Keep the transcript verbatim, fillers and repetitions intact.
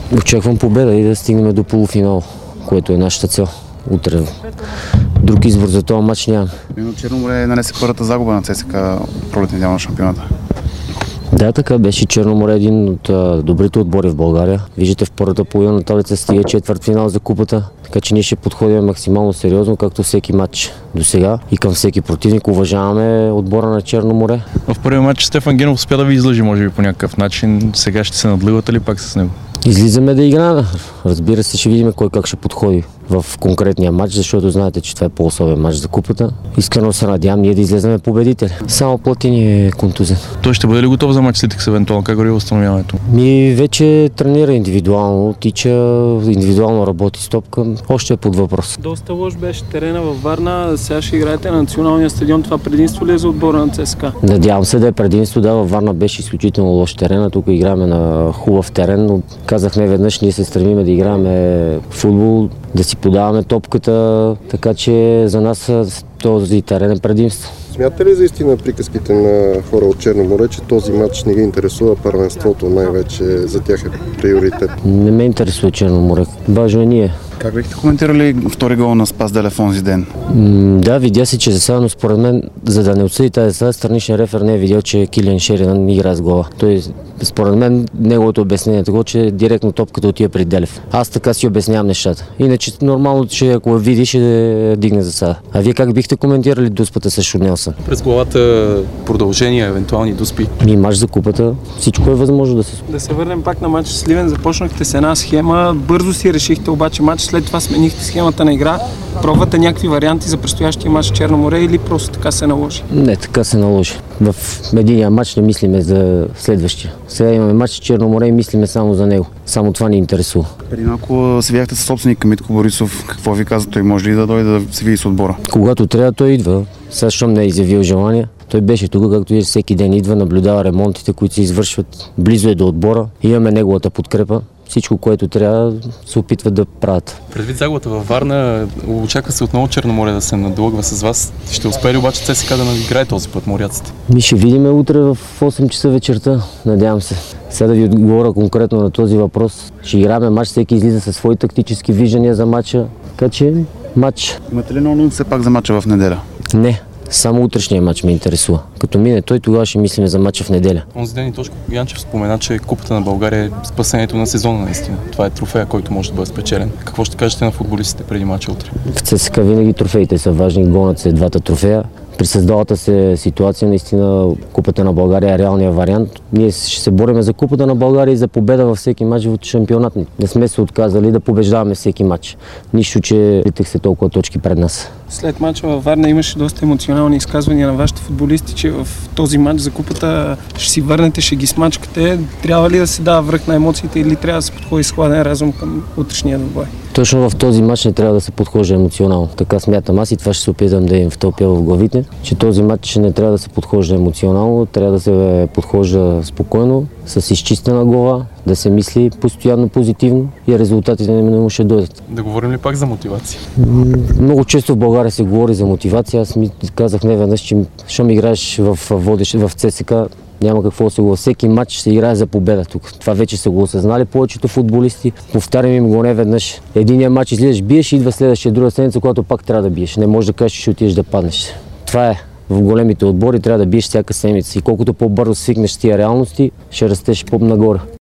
Очаквам победа и да стигнем до полуфинал, което е нашата цел. Утре друг избор за този матч няма. Именно Черно море нанесе първата загуба на ЦСКА пролетния дял на шампионата. Да, така беше. Черно море е един от а, добрите отбори в България. Виждате, в първата половина на таблица стига четвъртфинал за купата, така че ние ще подходим максимално сериозно, както всеки матч до сега и към всеки противник. Уважаваме отбора на Черно море. В първия матч Стефан Генов успя да ви излъжи, може би по някакъв начин. Сега ще се надлъгвате ли пак с него? Излизаме да играем. Разбира се, ще видим кой как ще подходи в конкретния матч, защото знаете, че това е по-особен матч за купата. Искрено се надявам ние да излеземе победители. Само Платини е контузен. Той ще бъде ли готов за матч с Литекс евентуално? Как го възстановяването? Ми вече тренира индивидуално, тича, индивидуално работи с топка. Още е под въпрос. Доста лош беше терена във Варна. Сега ще играете на националния стадион. Това предимство ли е за отбора на ЦСКА? Надявам се да е предимство. Да, във Варна беше изключително лош терена. Тук играем на хубав терен, но казах не веднъж, ние се стремиме да играем футбол, да си подаваме топката, така че за нас този терен е предимство. Смятате ли за истина приказките на хора от Черно море, че този матч не ги интересува, първенството най-вече за тях е приоритет? Не ме интересува Черно море. Важно е ние. Как бихте коментирали втори гол на Спас Делев онзи ден? М, да, видя се, че засада, но според мен, за да не отсъди тази засада, страничен рефер не е видял, че Килиан Шеридан игра с гола. Той, според мен, неговото обяснение е такова, че директно топката отива при Делев. Аз така си обяснявам нещата. Иначе нормално, че ако види, ще дигне засада. А вие как бихте коментирали дуспата с Шунелсън? През главата продължения, евентуални дуспи. Ми мач за купата, всичко е възможно да се случи. Да се върнем пак на матч с Сливен. Започнахте с една схема, бързо си решихте обаче матч, след това сменихте схемата на игра. Пробвате някакви варианти за предстоящия матч с Черно море или просто така се наложи? Не, така се наложи. В единия матч не мислиме за следващия. Сега имаме матч с Черно море и мислиме само за него. Само това ни интересува. Преди малко се видяхте с собственика Митко Борисов. Какво ви каза? Той може ли да дойде да се види с отбора? Когато трябва, той идва. Сега, щом не е изявил желание, той беше тук, както и всеки ден идва, наблюдава ремонтите, които се извършват. Близо е до отбора. Имаме неговата подкрепа. Всичко, което трябва, се опитват да правят. Предвид загубата във Варна, очаква се отново Черно море да се надлъгва с вас. Ще успее ли обаче ЦСКА да надиграе този път моряците? Ми ще видим утре в осем часа вечерта, надявам се. Сега да ви отговоря конкретно на този въпрос. Ще играем матч, всеки излиза със свои тактически виждания за матча. Така че матч. Имате ли много все пак за матча в неделя? Не. Само утрешния матч ме интересува. Като мине той, тогава ще мислим за матча в неделя. Онзи ден и Тошко Янчев спомена, че Купата на България е спасението на сезона наистина. Това е трофея, който може да бъде спечелен. Какво ще кажете на футболистите преди матча утре? В ЦСКА винаги трофеите са важни, гонят се двата трофея. При създалата се ситуация, наистина Купата на България е реалният вариант. Ние ще се борим за Купата на България и за победа във всеки матч в шампионат. Не сме се отказали да побеждаваме всеки матч. Нищо, че литех се толкова точки пред нас. След матча във Варна имаше доста емоционални изказвания на вашите футболисти, че в този матч за Купата ще си върнете, ще ги смачкате. Трябва ли да се дава връх на емоциите или трябва да се подходи с хладен разум към утрешния двубой? Точно в този матч не трябва да се подхожда емоционално. Така смятам аз и това ще се опитам да им втълпя в главите, че този матч не трябва да се подхожда емоционално, трябва да се подхожда спокойно, с изчистена глава, да се мисли постоянно позитивно и резултатите не му ще дойдат. Да говорим ли пак за мотивация? Много често в България се говори за мотивация. Аз ми казах не веднъж, че щом играеш в водещ в ЦСКА, няма какво да се го. Всеки матч се играе за победа тук. Това вече са го осъзнали повечето футболисти. Повтарям им го не веднъж. Единия матч излизаш, биеш, идва следващия, друга седмица, когато пак трябва да биеш. Не можеш да кажеш, че ще отидеш да паднеш. Това е. В големите отбори трябва да биеш всяка седмица. И колкото по-бързо свикнеш с тия реалности, ще растеш по-нагоре.